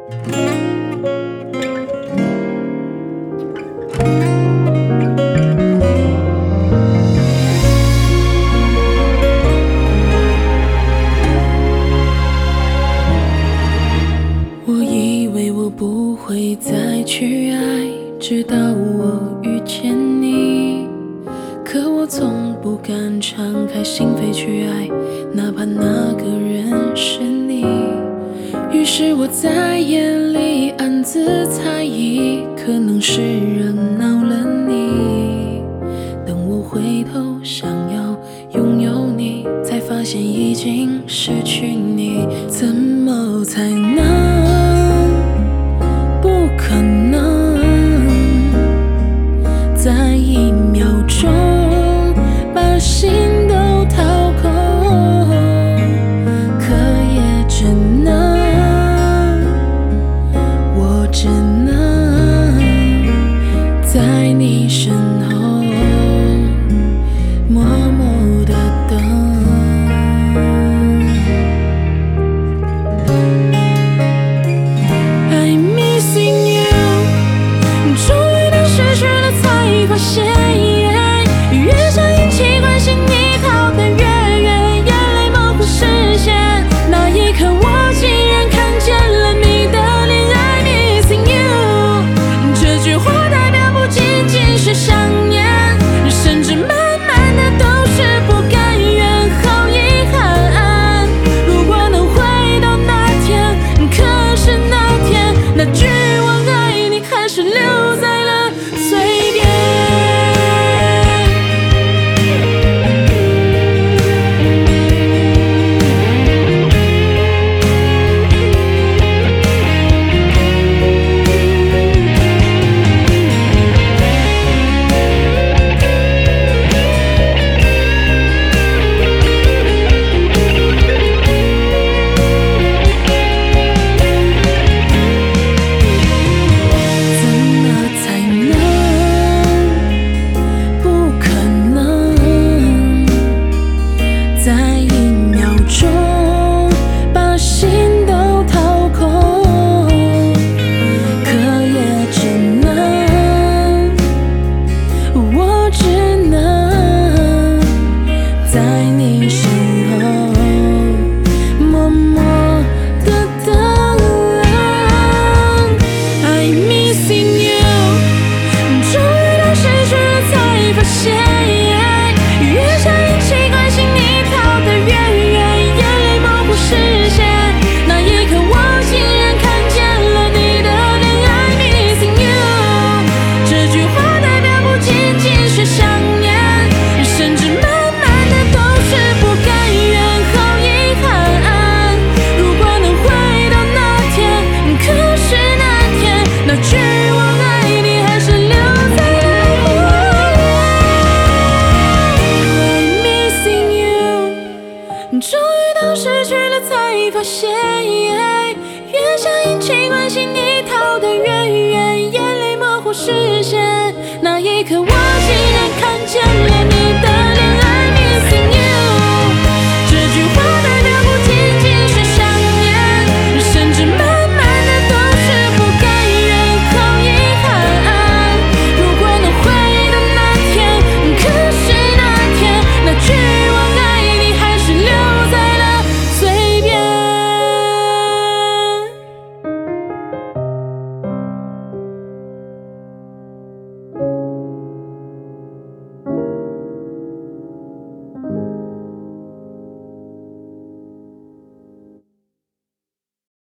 我以为我不会再去爱，直到我遇见你。可我从不敢敞开心扉去爱，哪怕那个人是你。于是我在夜里暗自猜疑，可能是惹恼了你。等我回头想要拥有你，才发现已经失去你。怎么才能？不可能在一秒钟把心都掏空，可也只能，我只能在你身后默默地等。I'm missing you， 终于当失去了才发现，越想引起关心你逃得越远，眼泪模糊视线，那一刻我竟然看见了你的脸。I'm missing you， 这句话代表不仅仅是想念，甚至满满的都是不甘愿，好遗憾。如果能回到那天，可是那天那句我爱你还是留在了嘴边。在一秒钟把心都掏空，可也只能，我只能在你身后默默地等。I'm missing you， 终于当失去了才发现，越想引起关心你逃得越远，眼泪模糊视线，那一刻我竟然看见了你的脸。I'm missing you， 这句话代表不仅仅是想念，甚至满满的都是不甘愿，好遗憾。如果能回到那天，可是那天那句我爱你还是留在了I'm missing you， 终于当失去了才发现，越想引起关心你逃得越远，眼泪模糊视线，那一刻我竟然看见了你。